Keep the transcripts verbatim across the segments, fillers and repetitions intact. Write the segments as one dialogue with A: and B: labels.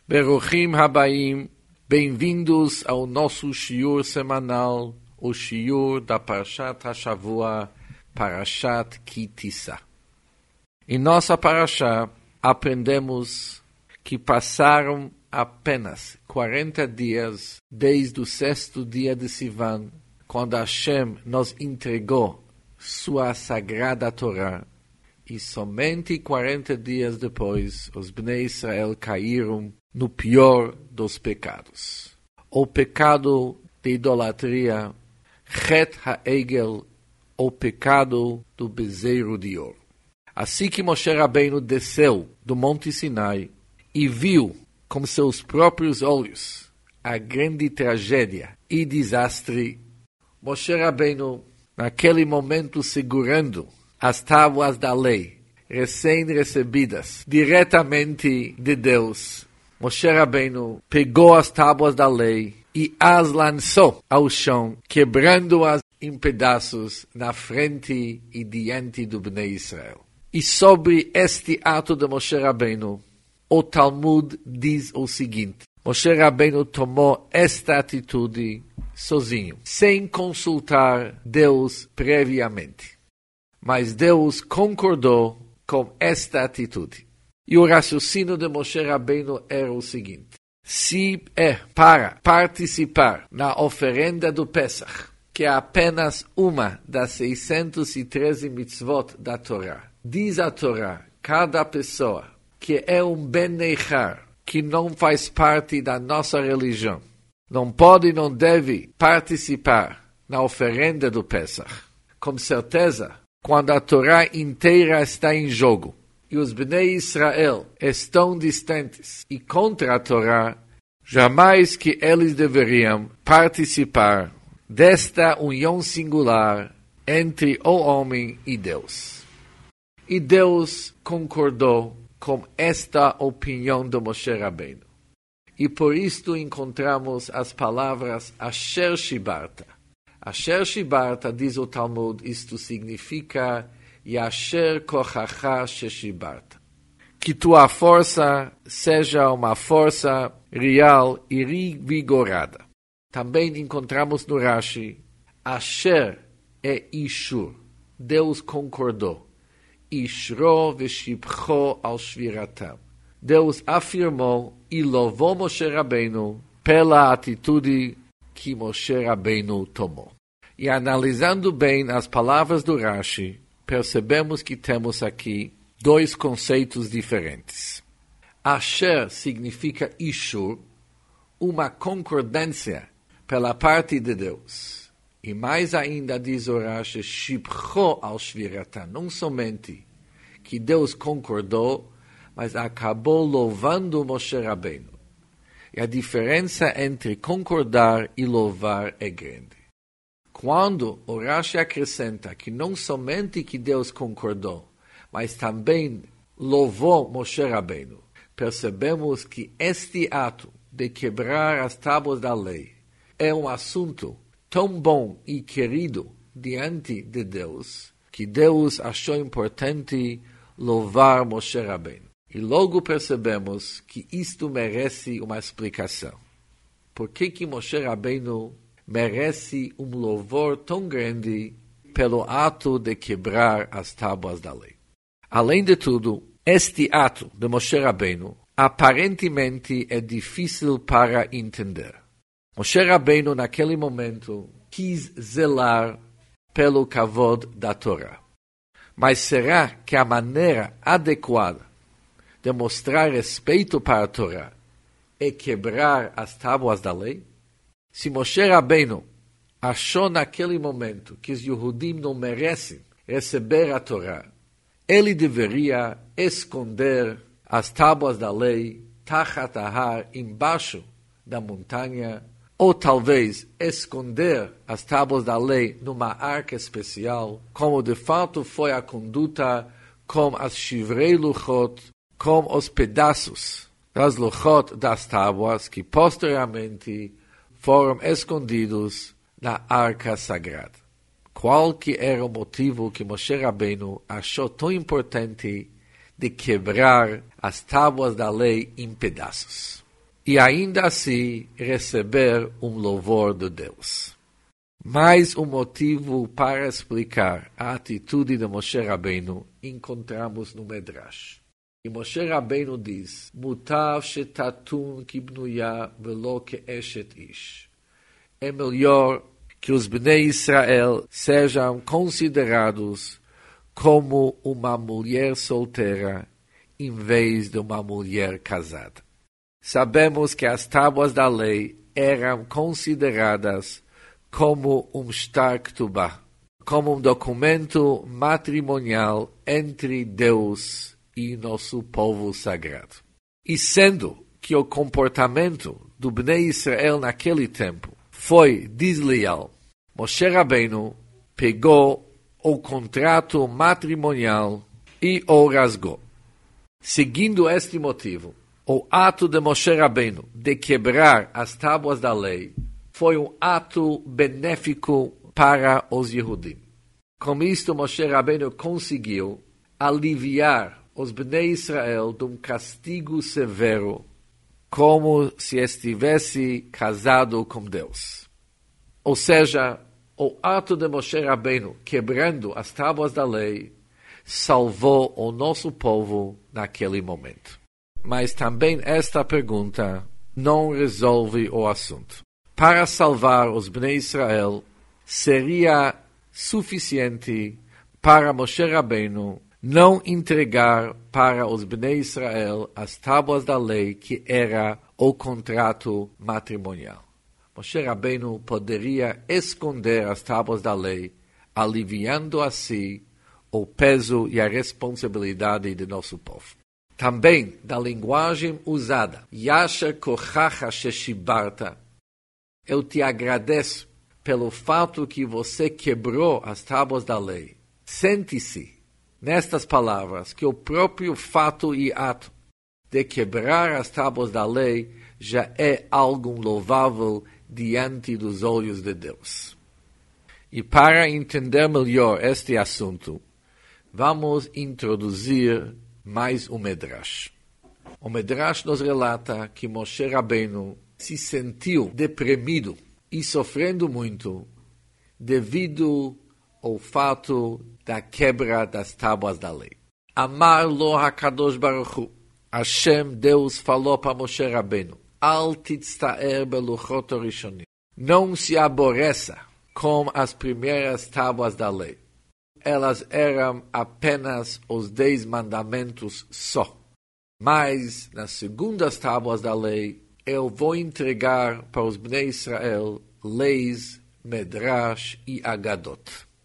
A: Beruchim Habaim, bem-vindos ao nosso shiur semanal, o shiur da Parashat HaShavua, Parashat Ki Tisa. Em nossa Parashá, aprendemos que passaram apenas quarenta dias desde o sexto dia de Sivan, quando Hashem nos entregou sua sagrada Torá, e somente quarenta dias depois os Bnei Israel caíram no pior dos pecados. O pecado de idolatria, Chet HaEgel, o pecado do bezerro de ouro. Assim que Moshe Rabbeinu desceu do Monte Sinai e viu com seus próprios olhos a grande tragédia e desastre, Moshe Rabbeinu, naquele momento segurando as tábuas da lei, recém-recebidas diretamente de Deus, Moshe Rabbeinu pegou as tábuas da lei e as lançou ao chão, quebrando-as em pedaços na frente e diante do Bnei Israel. E sobre este ato de Moshe Rabbeinu, o Talmud diz o seguinte: Moshe Rabbeinu tomou esta atitude sozinho, sem consultar Deus previamente. Mas Deus concordou com esta atitude. E o raciocínio de Moshe Rabbeinu era o seguinte: se é para participar na oferenda do Pesach, que é apenas uma das seiscentos e treze mitzvot da Torá, diz a Torá, cada pessoa que é um ben nechar, que não faz parte da nossa religião, não pode e não deve participar na oferenda do Pesach. Com certeza, quando a Torá inteira está em jogo e os Bnei Israel estão distantes e contra a Torá, jamais que eles deveriam participar desta união singular entre o homem e Deus. E Deus concordou com esta opinião de Moshe Rabbeinu. E por isto encontramos as palavras Asher Shibarta. Asher Shibarta, diz o Talmud, isto significa Yasher Kochacha Sheshibarta. Que tua força seja uma força real e revigorada. Também encontramos no Rashi, Asher é Ishur. Deus concordou. Ishro veshibcho al shviratam. Deus afirmou e louvou Moshe Rabbeinu pela atitude que Moshe Rabbeinu tomou. E analisando bem as palavras do Rashi, percebemos que temos aqui dois conceitos diferentes. Asher significa Ishur, uma concordância pela parte de Deus. E mais ainda diz o Rashi, Shibcho al shviratam, não somente que Deus concordou, mas acabou louvando Moshe Rabbeinu. E a diferença entre concordar e louvar é grande. Quando o Rashi acrescenta que não somente que Deus concordou, mas também louvou Moshe Rabbeinu, percebemos que este ato de quebrar as tábuas da lei é um assunto tão bom e querido diante de Deus, que Deus achou importante louvar Moshe Rabbeinu. E logo percebemos que isto merece uma explicação. Por que que Moshe Rabbeinu merece um louvor tão grande pelo ato de quebrar as tábuas da lei? Além de tudo, este ato de Moshe Rabbeinu aparentemente é difícil para entender. Moshe Rabbeinu, naquele momento, quis zelar pelo kavod da Torá. Mas será que a maneira adequada de mostrar respeito para a Torá é quebrar as tábuas da lei? Se Moshe Rabbeinu achou naquele momento que os Yehudim não merecem receber a Torá, ele deveria esconder as tábuas da lei tachat ahar, embaixo da montanha, ou talvez esconder as tábuas da lei numa arca especial, como de fato foi a conduta com as shivrei luchot, com os pedaços das luchot das tábuas que posteriormente foram escondidos na arca sagrada. Qual que era o motivo que Moshe Rabbeinu achou tão importante de quebrar as tábuas da lei em pedaços? e ainda assim receber um louvor de Deus. Mais um motivo para explicar a atitude de Moshe Rabbeinu encontramos no Medrash. E Moshe Rabbeinu diz, Mutav shetatun kibnuya velo ke'eshet ish. É melhor que os Bnei Israel sejam considerados como uma mulher solteira em vez de uma mulher casada. Sabemos que as tábuas da lei eram consideradas como um shtar ketubah, como um documento matrimonial entre Deus e nosso povo sagrado. E sendo que o comportamento do Bnei Israel naquele tempo foi desleal, Moshe Rabbeinu pegou o contrato matrimonial e o rasgou. Seguindo este motivo, o ato de Moshe Rabbeinu de quebrar as tábuas da lei foi um ato benéfico para os Yehudim. Com isto, Moshe Rabbeinu conseguiu aliviar os Bnei Israel de um castigo severo, como se estivesse casado com Deus. Ou seja, o ato de Moshe Rabbeinu quebrando as tábuas da lei salvou o nosso povo naquele momento. Mas também esta pergunta não resolve o assunto. Para salvar os Bnei Israel, seria suficiente para Moshe Rabbeinu não entregar para os Bnei Israel as tábuas da lei que era o contrato matrimonial. Moshe Rabbeinu poderia esconder as tábuas da lei, aliviando assim o peso e a responsabilidade de nosso povo. Também da linguagem usada, Yasher kochacha sheshibarta, eu te agradeço pelo fato que você quebrou as tábuas da lei. Sente-se, nestas palavras, que o próprio fato e ato de quebrar as tábuas da lei já é algo louvável diante dos olhos de Deus. E para entender melhor este assunto, vamos introduzir mais um Medrash. O Medrash nos relata que Moshe Rabbeinu se sentiu deprimido e sofrendo muito devido ao fato da quebra das tábuas da lei. Amar lo HaKadosh Baruch Hu, Hashem, Deus, falou para Moshe Rabbeinu, Al titztaer beluchot rishonim. Não se aborreça com as primeiras tábuas da lei. Elas eram apenas os dez mandamentos só. Mas nas segundas tábuas da lei, eu vou entregar para os Bnei Israel leis, Medrash e Agadot,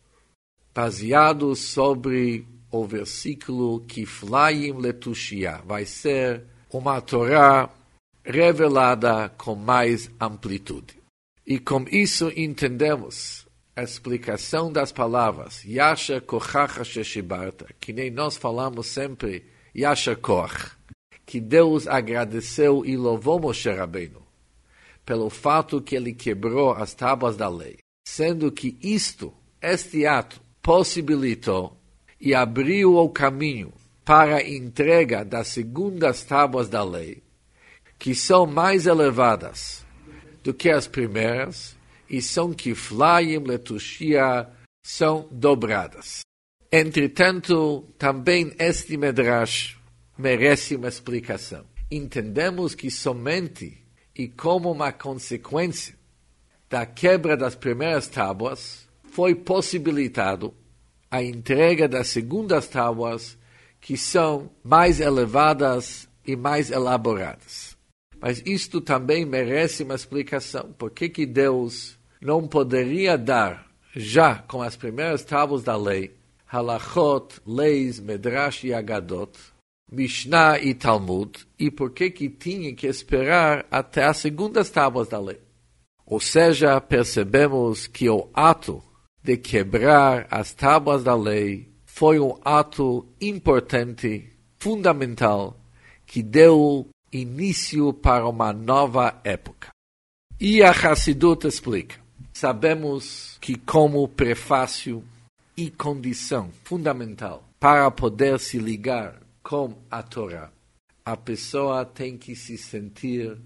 A: baseados sobre o versículo Kiflayim letushia. Vai ser uma Torá revelada com mais amplitude. E com isso entendemos a explicação das palavras Yasher kochacha sheshibarta, que nem nós falamos sempre Yasher koch, que Deus agradeceu e louvou Moshe Rabbeinu pelo fato que ele quebrou as tábuas da lei, sendo que isto, este ato, possibilitou e abriu o caminho para a entrega das segundas tábuas da lei, que são mais elevadas do que as primeiras e são kiflayim letushia, são dobradas. Entretanto, também este Medrash merece uma explicação. Entendemos que somente e como uma consequência da quebra das primeiras tábuas foi possibilitado a entrega das segundas tábuas, que são mais elevadas e mais elaboradas. Mas isto também merece uma explicação. Por que que Deus não poderia dar, já com as primeiras tábuas da lei, halachot, leis, medrash e agadot, Mishnah e Talmud, e por que que tinha que esperar até as segundas tábuas da lei? Ou seja, percebemos que o ato de quebrar as tábuas da lei foi um ato importante, fundamental, que deu início para uma nova época. E a Hassidut explica. Sabemos que como prefácio e condição fundamental para poder se ligar com a Torá, a pessoa tem que se sentir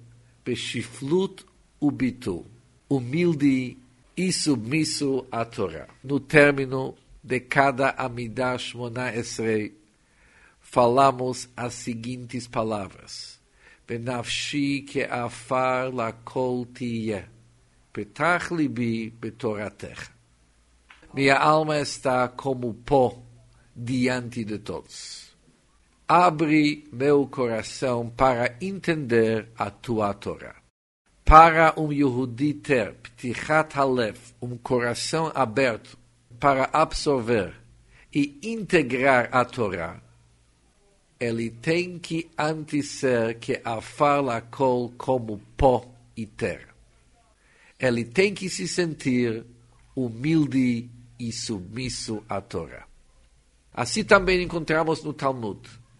A: beshiflut ubitul, humilde e submisso à Torá. No término de cada Amidah Shmona Esrei, falamos as seguintes palavras: Benafshi ke'afar lakol tiyeh, petach libi betoratech. Minha alma está como pó diante de todos. Abre meu coração para entender a tua Torá. Para um Yehudi ter ptichat halev, um coração aberto para absorver e integrar a Torá, ele tem que antes ser que afar lakol como pó e terra. Ele tem que se sentir humilde e submisso à Torá. Assim também encontramos no Talmud: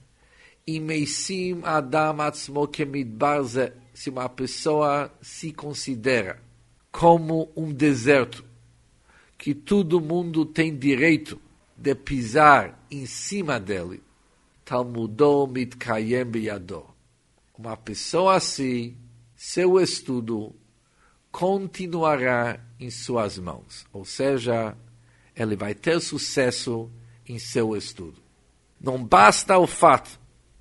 A: Imeisim Adam atzmo kemidbar ze, se uma pessoa se considera como um deserto, que todo mundo tem direito de pisar em cima dele, Talmudo mitkayem biyado. Uma pessoa assim, seu estudo continuará em suas mãos, ou seja, ele vai ter sucesso em seu estudo. Não basta o fato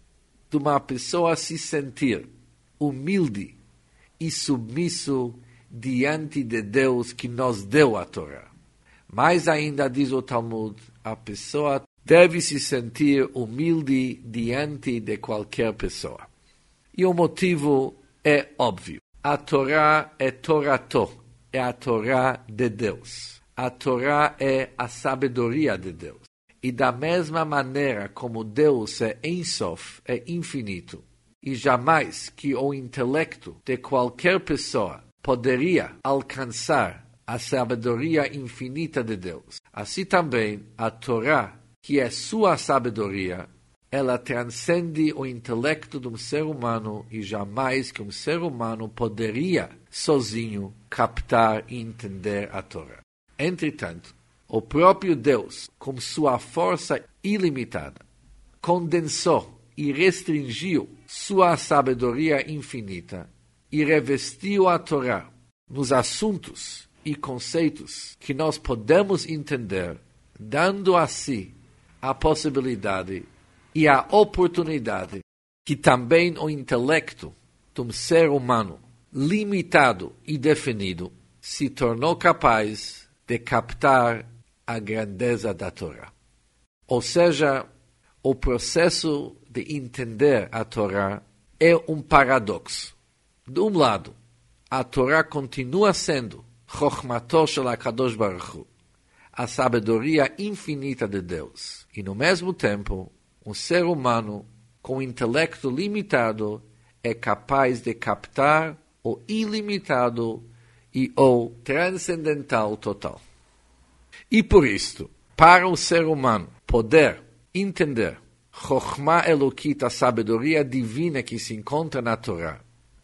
A: de uma pessoa se sentir humilde e submisso diante de Deus que nos deu a Torá. Mais ainda, diz o Talmud, a pessoa deve se sentir humilde diante de qualquer pessoa. E o motivo é óbvio. A Torá é Torato, é a Torá de Deus. A Torá é a sabedoria de Deus. E da mesma maneira como Deus é Ein Sof, é infinito, e jamais que o intelecto de qualquer pessoa poderia alcançar a sabedoria infinita de Deus, assim também a Torá, que é sua sabedoria, ela transcende o intelecto de um ser humano e jamais que um ser humano poderia sozinho captar e entender a Torá. Entretanto, o próprio Deus, com sua força ilimitada, condensou e restringiu sua sabedoria infinita e revestiu a Torá nos assuntos e conceitos que nós podemos entender, dando a si a possibilidade e a oportunidade que também o intelecto de um ser humano limitado e definido se tornou capaz de captar a grandeza da Torá. Ou seja, o processo de entender a Torá é um paradoxo. De um lado, a Torá continua sendo Chokhmato shel HaKadosh Baruch Hu, a sabedoria infinita de Deus. E, no mesmo tempo, um ser humano com intelecto limitado é capaz de captar o ilimitado e o transcendental total. E por isto, para o ser humano poder entender Chokhmah Elokit, a sabedoria divina que se encontra na Torá,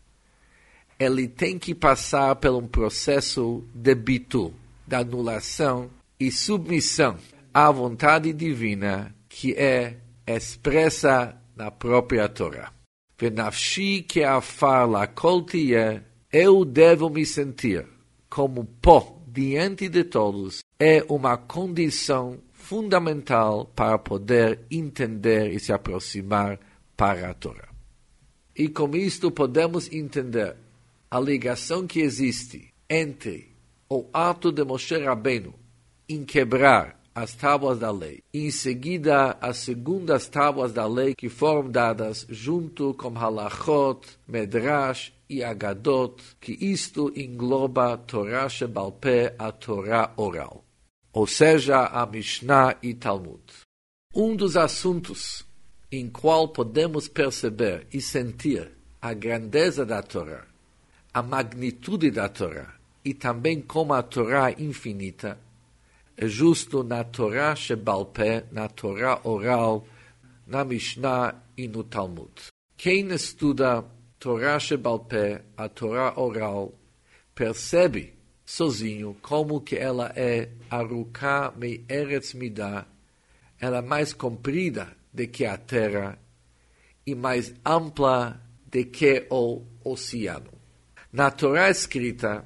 A: ele tem que passar por um processo de bitul, de anulação e submissão à vontade divina que é expressa na própria Torá. Venafshi ke'afar lakol tiyeh, eu devo me sentir como pó diante de todos, é uma condição fundamental para poder entender e se aproximar para a Torá. E com isto podemos entender a ligação que existe entre o ato de Moshe Rabbeinu em quebrar as tábuas da lei, e em seguida as segundas tábuas da lei que foram dadas junto com Halachot, Medrash e Agadot, que isto engloba Torá Shebal Peh, a Torá oral, ou seja, a Mishnah e Talmud. Um dos assuntos em qual podemos perceber e sentir a grandeza da Torá, a magnitude da Torá e também como a Torá infinita, é justo na Torá Shebal Peh, na Torá oral, na Mishnah e no Talmud. Quem estuda Torá Shebal Peh, a Torá oral, percebe sozinho como que ela é aruká mei eretz midah, ela é mais comprida do que a terra e mais ampla do que o oceano. Na Torá escrita,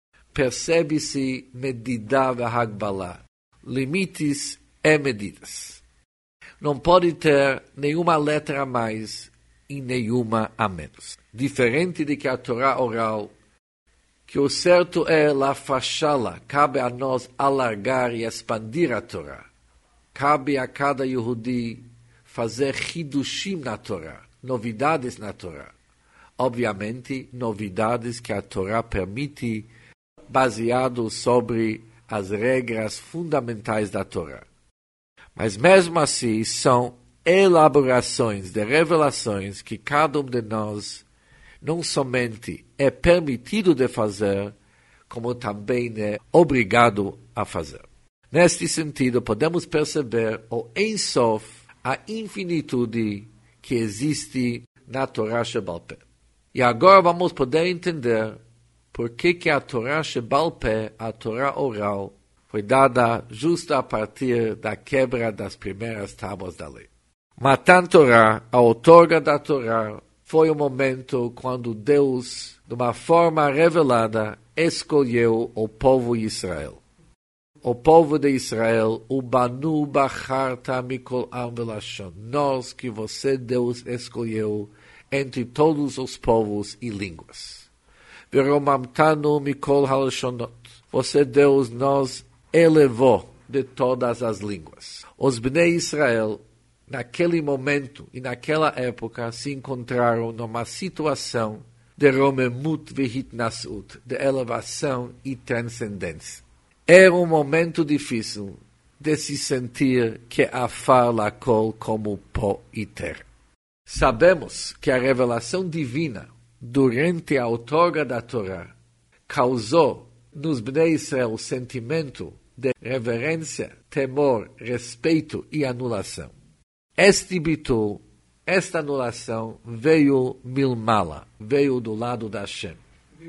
A: percebe-se medida v'hagbalá, limites e medidas. Não pode ter nenhuma letra a mais e nenhuma a menos. Diferente de que a Torá oral, que o certo é lafashá-la, cabe a nós alargar e expandir a Torá. Cabe a cada Yehudi fazer hidushim na Torá, novidades na Torá. Obviamente, novidades que a Torá permite, baseado sobre as regras fundamentais da Torá. Mas mesmo assim, são elaborações de revelações que cada um de nós não somente é permitido de fazer, como também é obrigado a fazer. Neste sentido, podemos perceber o Ein Sof, a infinitude que existe na Torá Shebal Pé. E agora vamos poder entender por que, que a Torá Shebal Pé, a Torá oral, foi dada justo a partir da quebra das primeiras tábuas da lei. Matan Torá, a outorga da Torá, foi o momento quando Deus, de uma forma revelada, escolheu o povo de Israel. O povo de Israel, o Banu Bacharta Mikol Am Velashon, nós que você, Deus, escolheu entre todos os povos e línguas. Veromamtanu Mikol Halashonot, você, Deus, nos elevou de todas as línguas. Os Bnei Israel, naquele momento e naquela época, se encontraram numa situação de romemut vehitnasut, de elevação e transcendência. Era um momento difícil de se sentir que afar lakol como pó e terra. Sabemos que a revelação divina, durante a outorga da Torá, causou nos Bnei Israel o sentimento de reverência, temor, respeito e anulação. Este bitul, esta anulação, veio milmala, veio do lado da Hashem.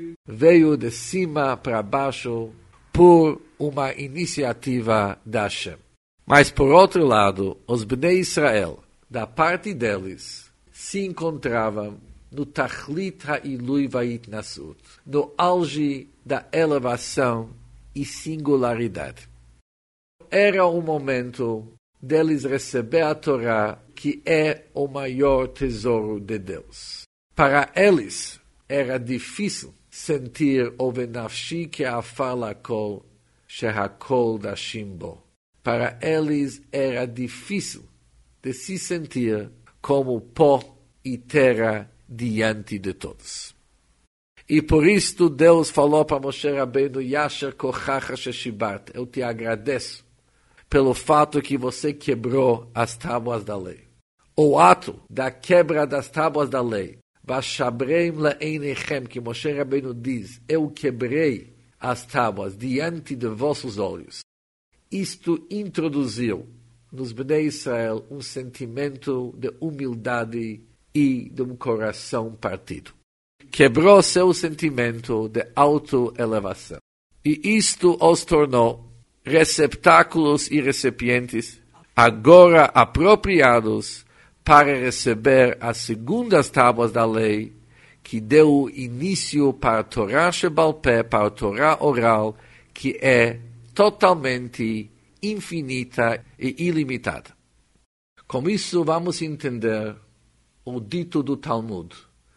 A: Veio de cima para baixo por uma iniciativa da Hashem. Mas, por outro lado, os Bnei Israel, da parte deles, se encontravam no Tachlit ha'ilui va'itnasut, no auge da elevação e singularidade. Era um momento deles receber a Torá, que é o maior tesouro de Deus. Para eles, era difícil sentir o venafshi que afar lakol, shehakol da shimbo. Para eles, era difícil de se sentir como pó e terra diante de todos. E por isto Deus falou para Moshe Rabbeinu, Yasher kochacha sheshibart, eu te agradeço pelo fato que você quebrou as tábuas da lei. O ato da quebra das tábuas da lei, Vashabreim le'einechem, que Moshe Rabbeinu diz, eu quebrei as tábuas diante de vossos olhos. Isto introduziu nos Bnei Israel um sentimento de humildade e de um coração partido. Quebrou seu sentimento de autoelevação. E isto os tornou receptáculos e recipientes, agora apropriados para receber as segundas tábuas da lei, que deu início para a Torá Shebal Pé, para a Torá oral, que é totalmente infinita e ilimitada. Com isso, vamos entender o dito do Talmud,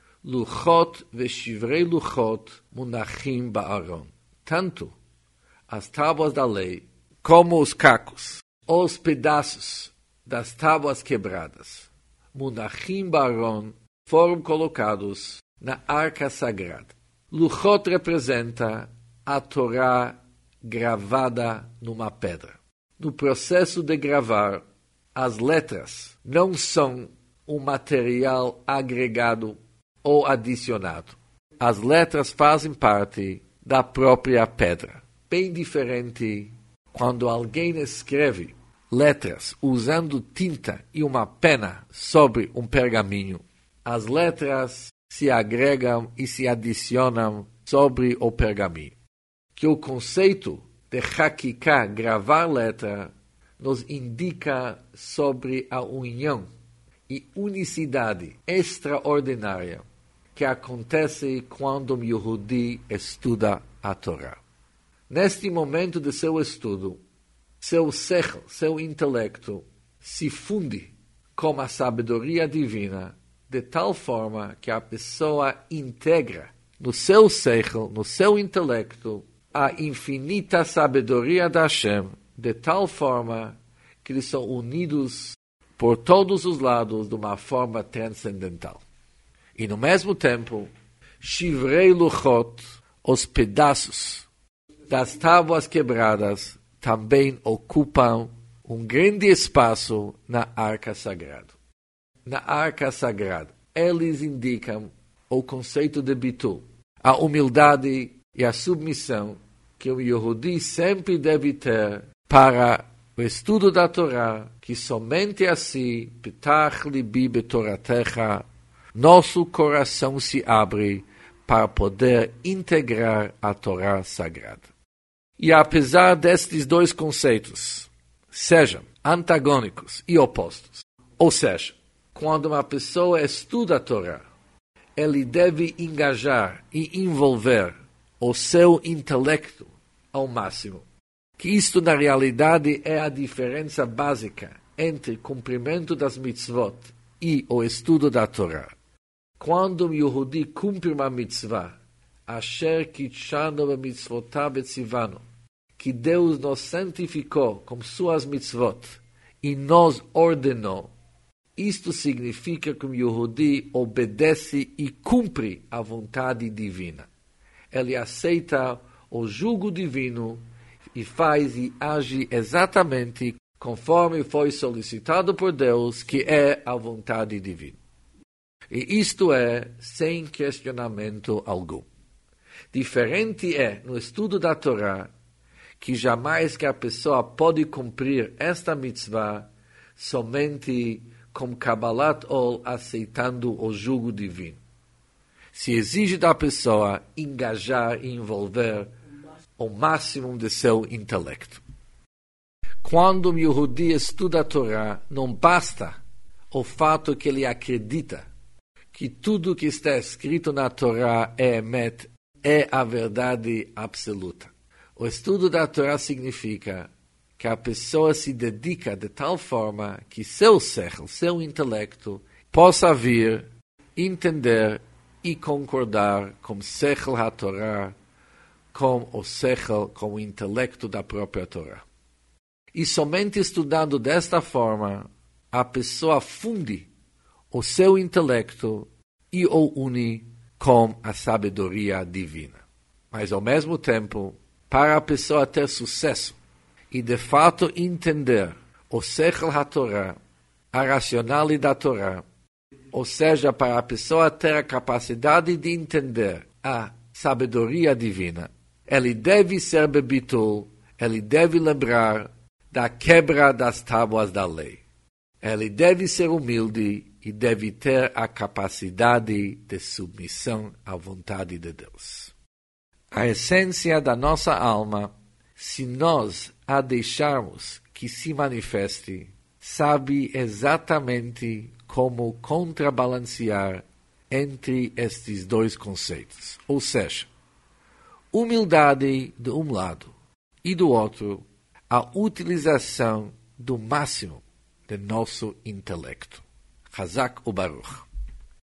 A: Luchot veshivrei luchot munachim ba'aron. Tanto as tábuas da lei, como os cacos, os pedaços das tábuas quebradas, munachim ba'aron, foram colocados na arca sagrada. Luchot representa a Torá gravada numa pedra. No processo de gravar, as letras não são um material agregado ou adicionado. As letras fazem parte da própria pedra. Bem diferente quando alguém escreve letras usando tinta e uma pena sobre um pergaminho. As letras se agregam e se adicionam sobre o pergaminho. Que o conceito de Hakiká, gravar letra, nos indica sobre a união e unicidade extraordinária que acontece quando um Yehudi estuda a Torá. Neste momento de seu estudo, seu sechel, seu intelecto, se funde com a sabedoria divina, de tal forma que a pessoa integra no seu sechel, no seu intelecto, a infinita sabedoria da Hashem, de tal forma que eles são unidos por todos os lados de uma forma transcendental. E no mesmo tempo, Shivrei Luchot, os pedaços das tábuas quebradas, também ocupam um grande espaço na Arca Sagrada. Na Arca Sagrada, eles indicam o conceito de Bitul, a humildade e a submissão que o Yehudi sempre deve ter para o estudo da Torá, que somente assim, Petach libi betoratecha, nosso coração se abre para poder integrar a Torá Sagrada. E apesar destes dois conceitos sejam antagônicos e opostos, ou seja, quando uma pessoa estuda a Torá, ele deve engajar e envolver o seu intelecto ao máximo. Que isto, na realidade, é a diferença básica entre o cumprimento das mitzvot e o estudo da Torá. Quando um Yehudi cumpre uma mitzvah, asher kitshanu b'mitzvotav etzivanu, que Deus nos santificou com suas mitzvot e nos ordenou, isto significa que o Yehudi obedece e cumpre a vontade divina. Ele aceita o jugo divino e faz e age exatamente conforme foi solicitado por Deus, que é a vontade divina. E isto é sem questionamento algum. Diferente é no estudo da Torá, que jamais que a pessoa pode cumprir esta mitzvah somente com Kabbalat Ol, aceitando o jugo divino. Se exige da pessoa engajar e envolver o máximo de seu intelecto. Quando o Yehudi estuda a Torá, não basta o fato que ele acredita que tudo que está escrito na Torá é emet, é a verdade absoluta. O estudo da Torá significa que a pessoa se dedica de tal forma que seu sechel, seu intelecto, possa vir, entender e concordar com sechel HaTorá, com o sechel, com o intelecto da própria Torá. E somente estudando desta forma, a pessoa funde o seu intelecto e o une com a sabedoria divina. Mas, ao mesmo tempo, para a pessoa ter sucesso e, de fato, entender o sechel HaTorá, a racionalidade da Torá, ou seja, para a pessoa ter a capacidade de entender a sabedoria divina, ele deve ser bebitul, ele deve lembrar da quebra das tábuas da lei. Ele deve ser humilde e deve ter a capacidade de submissão à vontade de Deus. A essência da nossa alma, se nós a deixarmos que se manifeste, sabe exatamente como contrabalancear entre estes dois conceitos. Ou seja, humildade de um lado e do outro, a utilização do máximo de nosso intelecto. Chazak u'Baruch.